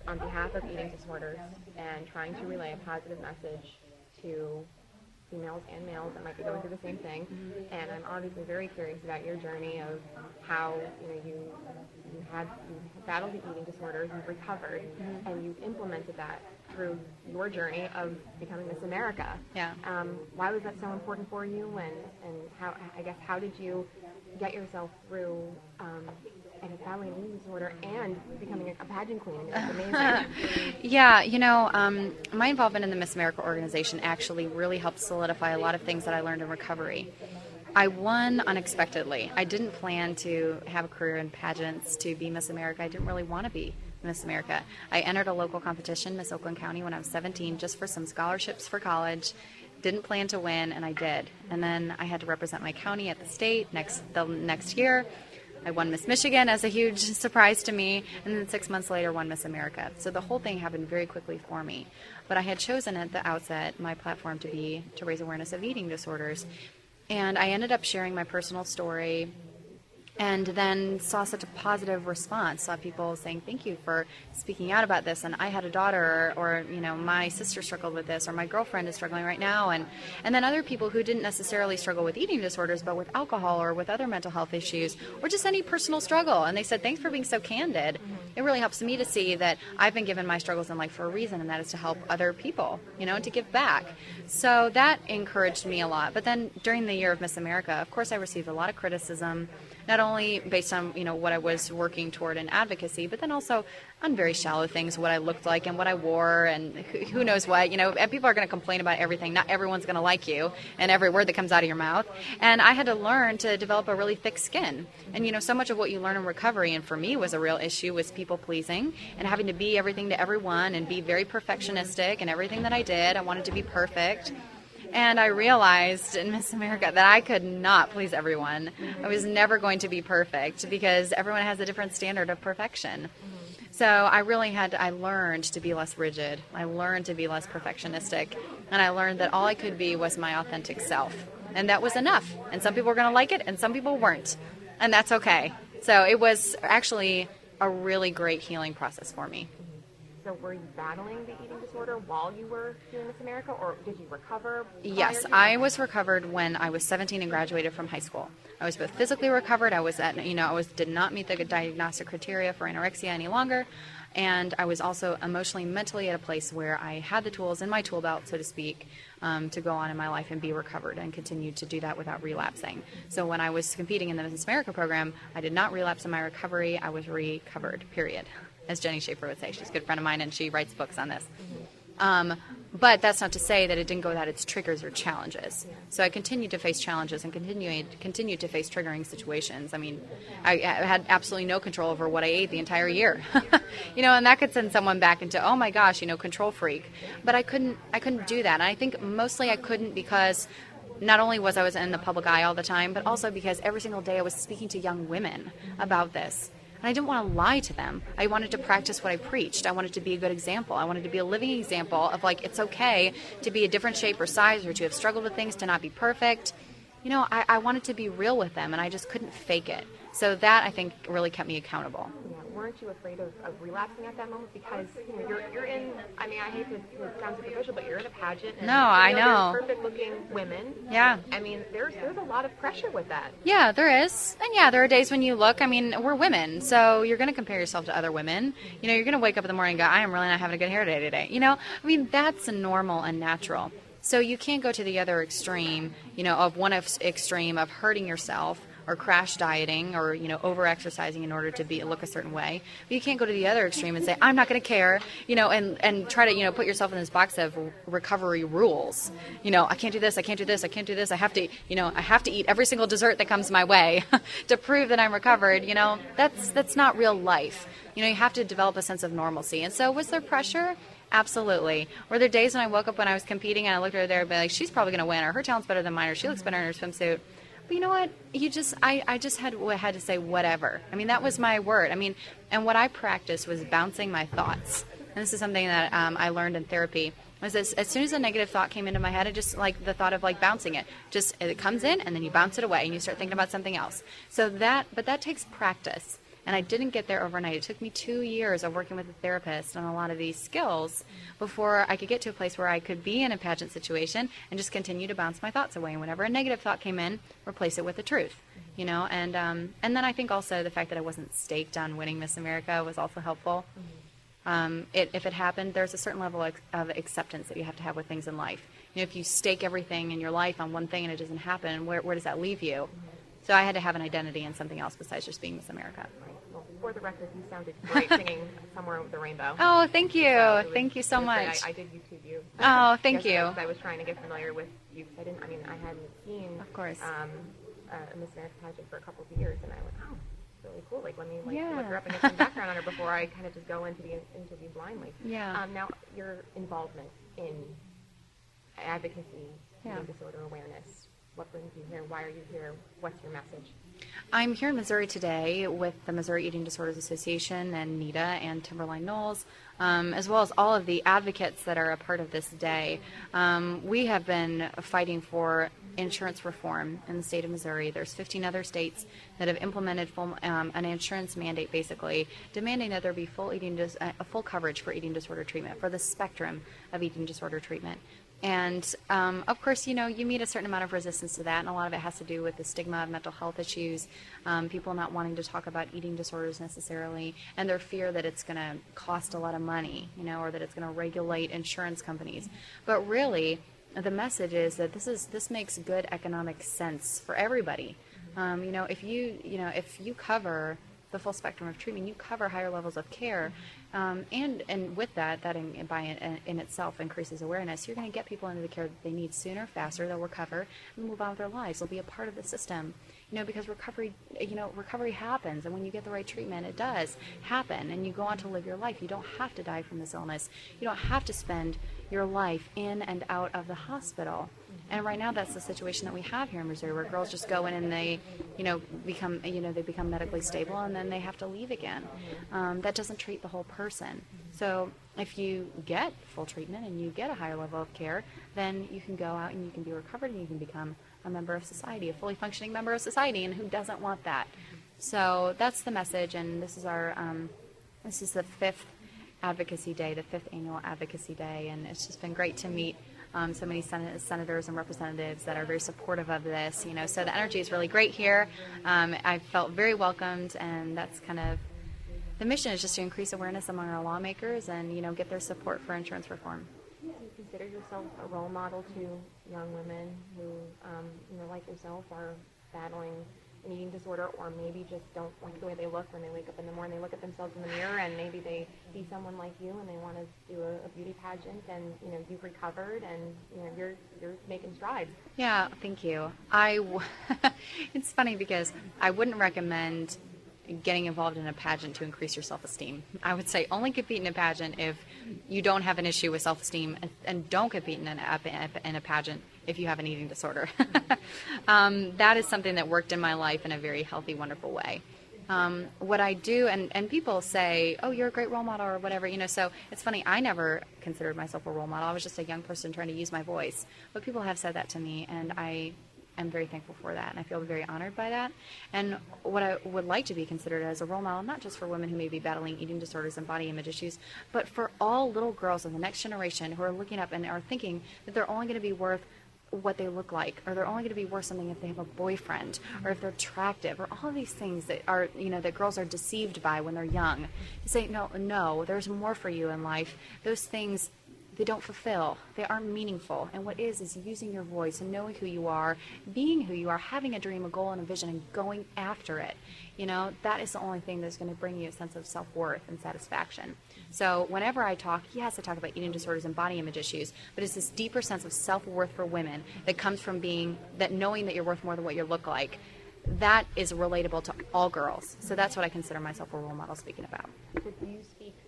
on behalf of eating disorders and trying to relay a positive message to females and males that might be going through the same thing. And I'm obviously very curious about your journey of how you battled the eating disorders, you've recovered, and you've implemented that through your journey of becoming Miss America. Yeah. Why was that so important for you, and how did you get yourself through battling an eating disorder and becoming a pageant queen? It's amazing. Yeah, my involvement in the Miss America organization actually really helped solidify a lot of things that I learned in recovery. I won unexpectedly. I didn't plan to have a career in pageants to be Miss America. I didn't really want to be Miss America. I entered a local competition, Miss Oakland County, when I was 17, just for some scholarships for college. Didn't plan to win, and I did. And then I had to represent my county at the state the next year. I won Miss Michigan as a huge surprise to me, and then 6 months later won Miss America. So the whole thing happened very quickly for me. But I had chosen at the outset my platform to raise awareness of eating disorders. And I ended up sharing my personal story, and then saw such a positive response. Saw people saying, thank you for speaking out about this, and I had a daughter, or my sister struggled with this, or my girlfriend is struggling right now, and then other people who didn't necessarily struggle with eating disorders, but with alcohol or with other mental health issues, or just any personal struggle, and they said, thanks for being so candid. It really helps me to see that I've been given my struggles in life for a reason, and that is to help other people, and to give back. So that encouraged me a lot. But then during the year of Miss America, of course, I received a lot of criticism, not only based on, what I was working toward in advocacy, but then also on very shallow things, what I looked like and what I wore and who knows what, and people are going to complain about everything. Not everyone's going to like you and every word that comes out of your mouth. And I had to learn to develop a really thick skin. And, so much of what you learn in recovery, and for me was a real issue, was people pleasing and having to be everything to everyone and be very perfectionistic in everything that I did. I wanted to be perfect. And I realized in Miss America that I could not please everyone. I was never going to be perfect because everyone has a different standard of perfection. So I learned to be less rigid. I learned to be less perfectionistic. And I learned that all I could be was my authentic self. And that was enough. And some people were going to like it and some people weren't. And that's okay. So it was actually a really great healing process for me. So were you battling the eating disorder while you were doing Miss America, or did you recover? Yes, I was recovered when I was 17 and graduated from high school. I was both physically recovered. I was did not meet the diagnostic criteria for anorexia any longer, and I was also emotionally, mentally at a place where I had the tools in my tool belt, so to speak, to go on in my life and be recovered and continue to do that without relapsing. So when I was competing in the Miss America program, I did not relapse in my recovery. I was recovered, period. As Jenny Schaefer would say. She's a good friend of mine, and she writes books on this. But that's not to say that it didn't go without its triggers or challenges. So I continued to face challenges and continued to face triggering situations. I mean, I had absolutely no control over what I ate the entire year. And that could send someone back into, oh my gosh, control freak. But I couldn't do that. And I think mostly I couldn't because not only was I in the public eye all the time, but also because every single day I was speaking to young women about this. And I didn't want to lie to them. I wanted to practice what I preached. I wanted to be a good example. I wanted to be a living example of, it's okay to be a different shape or size or to have struggled with things, to not be perfect. I wanted to be real with them, and I just couldn't fake it. So that, I think, really kept me accountable. Yeah. Weren't you afraid of relapsing at that moment? Because you're in, I hate to sound superficial, but you're in a pageant. And, no, I know. There's perfect-looking women. Yeah. There's a lot of pressure with that. Yeah, there is. And yeah, there are days when you look, we're women, so you're going to compare yourself to other women. You're going to wake up in the morning and go, I am really not having a good hair day today. That's normal and natural. So you can't go to the other extreme, of one extreme of hurting yourself or crash dieting or, over-exercising in order to look a certain way. But you can't go to the other extreme and say, I'm not going to care, and try to, put yourself in this box of recovery rules. I can't do this, I can't do this, I can't do this. I have to eat every single dessert that comes my way to prove that I'm recovered. That's not real life. You have to develop a sense of normalcy. And so was there pressure? Absolutely. Were there days when I woke up when I was competing and I looked at her there and be like, she's probably going to win, or her talent's better than mine, or she looks better in her swimsuit. But you know what? I just had to say whatever. That was my word. And what I practiced was bouncing my thoughts. And this is something that I learned in therapy. Was as soon as a negative thought came into my head, I just the thought of bouncing it. Just it comes in and then you bounce it away and you start thinking about something else. But that takes practice. And I didn't get there overnight. It took me 2 years of working with a therapist on a lot of these skills before I could get to a place where I could be in a pageant situation and just continue to bounce my thoughts away. And whenever a negative thought came in, replace it with the truth, you know. And then I think also the fact that I wasn't staked on winning Miss America was also helpful. If it happened, there's a certain level of acceptance that you have to have with things in life. You know, if you stake everything in your life on one thing and it doesn't happen, where does that leave you? So I had to have an identity in something else besides just being Miss America. Right. Well, for the record, you sounded great singing Somewhere Over the Rainbow. Oh, thank you. So thank you so much. I did YouTube you. Oh, thank you. I was trying to get familiar with you. I hadn't seen Of course. a Miss America pageant for a couple of years, and I went, oh, really cool. Like, let me Yeah. look her up and get some background on her before I kind of just go into the interview blindly. Yeah. Now, your involvement in advocacy, Yeah. eating disorder awareness. What brings you here? Why are you here? What's your message? I'm here in Missouri today with the Missouri Eating Disorders Association and NEDA and Timberline Knolls, as well as all of the advocates that are a part of this day. We have been fighting for insurance reform in the state of Missouri. There's 15 other states that have implemented an insurance mandate, basically demanding that there be full coverage for eating disorder treatment, for the spectrum of eating disorder treatment. And of course, you know, you meet a certain amount of resistance to that, and a lot of it has to do with the stigma of mental health issues, people not wanting to talk about eating disorders necessarily, and their fear that it's going to cost a lot of money, you know, or that it's going to regulate insurance companies. But really, the message is that this makes good economic sense for everybody. You know, if you cover the full spectrum of treatment, you cover higher levels of care, and with that in itself increases awareness. You're going to get people into the care that they need sooner, faster. They'll recover and move on with their lives. They'll be a part of the system, you know, because recovery happens, and when you get the right treatment, it does happen, and you go on to live your life. You don't have to die from this illness. You don't have to spend your life in and out of the hospital. And right now, that's the situation that we have here in Missouri, where girls just go in and they, become medically stable, and then they have to leave again. That doesn't treat the whole person. So if you get full treatment and you get a higher level of care, then you can go out and you can be recovered and you can become a member of society, a fully functioning member of society. And who doesn't want that? So that's the message. And this is the 5th Advocacy Day, the 5th annual Advocacy Day, and it's just been great to meet so many senators and representatives that are very supportive of this. So the energy is really great here. I felt very welcomed, and that's kind of the mission, is just to increase awareness among our lawmakers and get their support for insurance reform. Do you consider yourself a role model to young women who, like yourself, are battling an eating disorder, or maybe just don't like the way they look when they wake up in the morning? They look at themselves in the mirror, and maybe they see someone like you, and they want to do a beauty pageant, and you've recovered, and you're making strides. Yeah, thank you. It's funny because I wouldn't recommend getting involved in a pageant to increase your self-esteem. I would say only compete in a pageant if you don't have an issue with self-esteem, and don't compete in a pageant if you have an eating disorder. That is something that worked in my life in a very healthy, wonderful way. What I do, and people say, oh, you're a great role model or whatever, so it's funny, I never considered myself a role model. I was just a young person trying to use my voice. But people have said that to me, and I'm very thankful for that, and I feel very honored by that. And what I would like to be considered as a role model, not just for women who may be battling eating disorders and body image issues, but for all little girls of the next generation who are looking up and are thinking that they're only going to be worth what they look like, or they're only going to be worth something if they have a boyfriend, or if they're attractive, or all of these things that are, that girls are deceived by when they're young. To say, no, there's more for you in life. Those things, they don't fulfill. They aren't meaningful. And what is using your voice and knowing who you are, being who you are, having a dream, a goal, and a vision, and going after it. That is the only thing that's going to bring you a sense of self-worth and satisfaction. So whenever I talk, yes, I talk about eating disorders and body image issues, but it's this deeper sense of self-worth for women that comes from knowing that you're worth more than what you look like. That is relatable to all girls. So that's what I consider myself a role model speaking about. So do you speak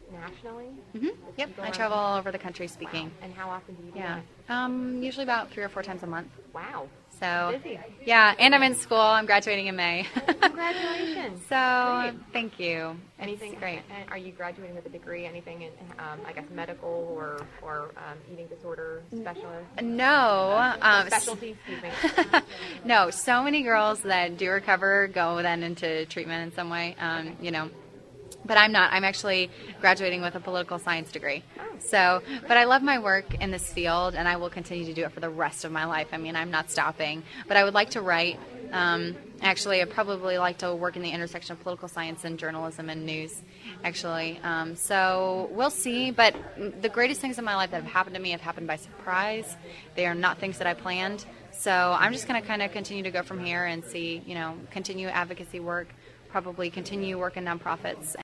nationally? Yep, Go I on- travel all over the country speaking. And how often do you do Yeah, that? usually about 3 or 4 times a month. Wow. So, Busy. yeah, and I'm in school. I'm graduating in May. Congratulations. So, Great. thank you. Anything? It's great. And are you graduating with a degree? Anything in, I guess, medical or eating disorder specialist? No. Specialty. Excuse me. No, so many girls that do recover go then into treatment in some way, but I'm not. I'm actually graduating with a political science degree. So, but I love my work in this field, and I will continue to do it for the rest of my life. I mean, I'm not stopping. But I would like to write. Actually, I'd probably like to work in the intersection of political science and journalism and news, actually. So we'll see. But the greatest things in my life that have happened to me have happened by surprise. They are not things that I planned. So I'm just going to kind of continue to go from here and see, continue advocacy work, probably continue work in nonprofits.